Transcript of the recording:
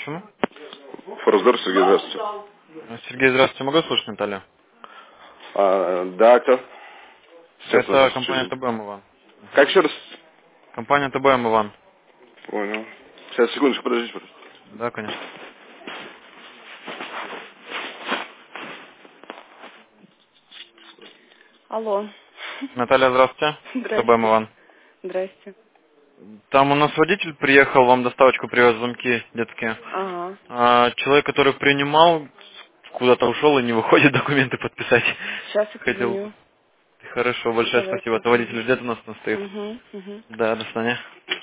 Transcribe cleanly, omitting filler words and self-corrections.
почему? Форсдор, Сергей, здравствуйте. Сергей, здравствуйте. Могу слушать Наталью? Да, кто? Сейчас Это нас компания чуть-чуть. ТБМ Иван. Как еще раз? Компания ТБМ Иван. Понял. Сейчас, секундочку, подождите, пожалуйста. Да, конечно. Алло. Наталья, здравствуйте. ТБМ Здрасте. Иван. Здрасте. Там у нас водитель приехал, вам доставочку привез, замки детские. Ага. Человек, который принимал, куда-то ушел и не выходит документы подписать. Сейчас я Хотел. позвоню. Хорошо, большое спасибо. Давайте. Это водитель ждет у нас стоит. Угу. Угу. Да, до свидания.